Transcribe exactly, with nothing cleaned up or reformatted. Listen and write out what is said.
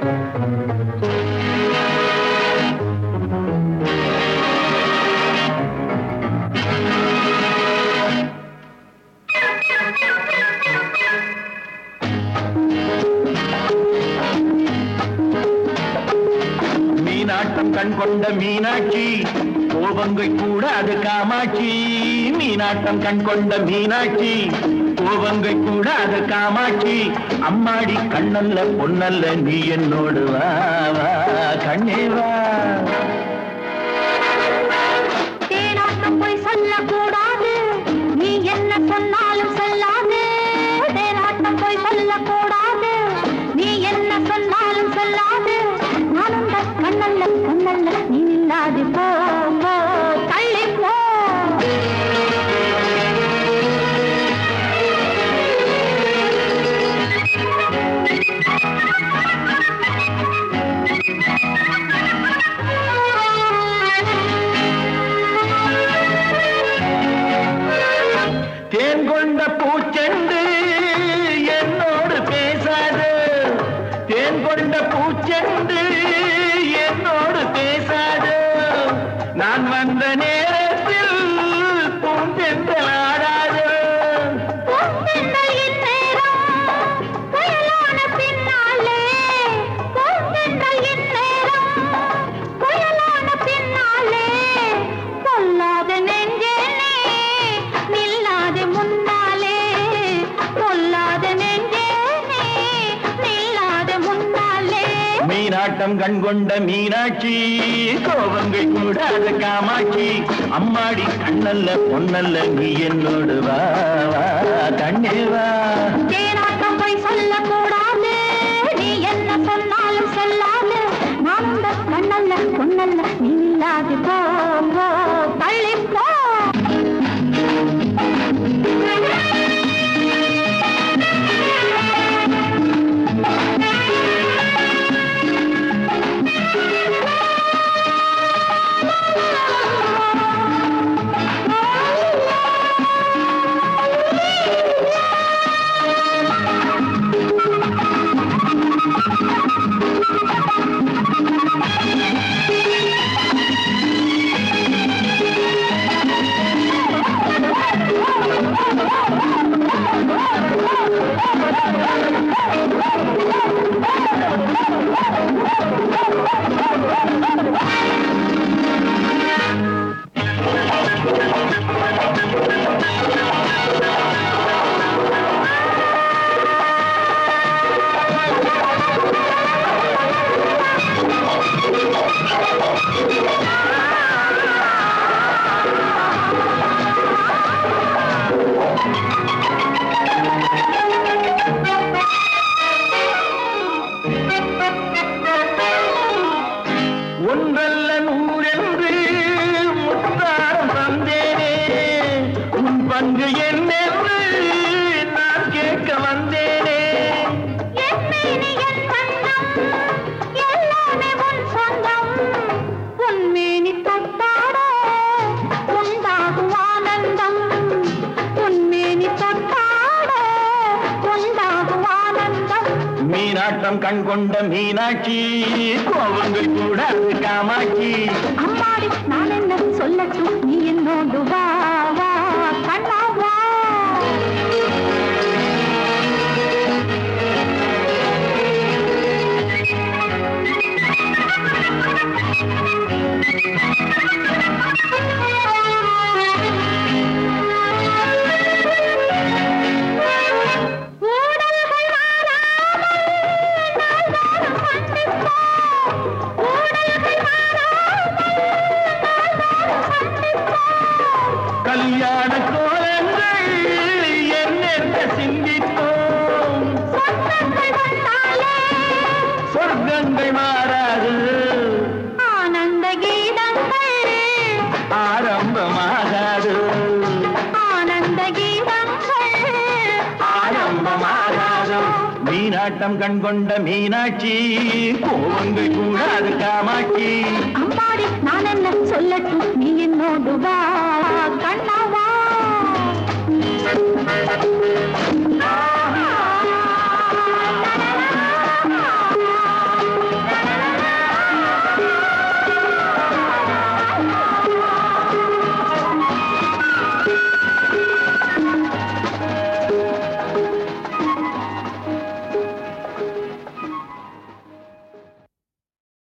மீனாட்டம் கண் கொண்ட மீனாட்சி கோபங்கள் கூட அது காமாட்சி. மீனாட்டம் கண் கொண்ட மீனாட்சி கோபங்கள் கூட அது காமாட்சி. அம்மாடி கண்ணல்ல பொன்னல்ல நீ என்னோடு வா வா கண்ணே வா. தேனாட்டம் போய் சொல்லக்கூடாது, நீ என்ன சொன்னாலும் சொல்லாது. தேனாட்டம் போய் சொல்லக்கூடாது, நீ என்ன சொன்னாலும் சொல்லாது. நானும் கண்ணல்ல பொன்னல்ல நீ இல்லாது போ போ தள்ளி போ. தேன் கொண்ட பூச்செண்டு என்னோடு பேசாது. தேன் கொண்ட பூச்செண்டு என்னோடு பேசாது. நான் வந்த நேரத்தில் பூந்தென்றல் ஆடாது. மீனாட்டம் கண் கொண்ட மீனாட்சி கோபங்கள் கூட அது காமாட்சி. அம்மாடி கண்ணல்ல பொன்னல்ல நீ என்னோடு வா வா கண்ணே வா. தேனாட்டம் போய் சொல்லக்கூடாது, நீ என்ன சொன்னாலும் சொல்லாது. நான் கண்ணல்ல பொன்னல்ல நீ இல்லாது போ போ தள்ளி போ. ஒன்றல்ல நூறென்று முத்தாரம் தந்தேனே. உன் பங்கு என்னென்று நான் கேட்க வந்தேனே. எல்லாமே உன் சொந்தம். உன்மேனி தொட்டாட உண்டாகும் ஆனந்தம். உன்மேனி தொட்டாட உண்டாகும் ஆனந்தம். மீனாட்டம் கண் கொண்ட மீனாட்சி கோபங்கள் கூட அது காமாட்சி. அம்மாடி நான் என்ன சொல்லட்டும், நீ என்னோடு வா வா கண்ணா வா. கல்யாண கோலங்கள் என்னென்ன சிந்தித்தோம். சொர்க்கங்கள் மாறாது, ஆனந்த கீதங்கள் ஆரம்பமாகாது. ஆனந்த கீதங்கள் ஆரம்பமாகாது. மீனாட்டம் கண் கொண்ட மீனாட்சி கோபங்கள் கூட அது காமாட்சி. அம்மாடி நான் என்ன சொல்லட்டும், நீ என்னோடு வா கண்ணா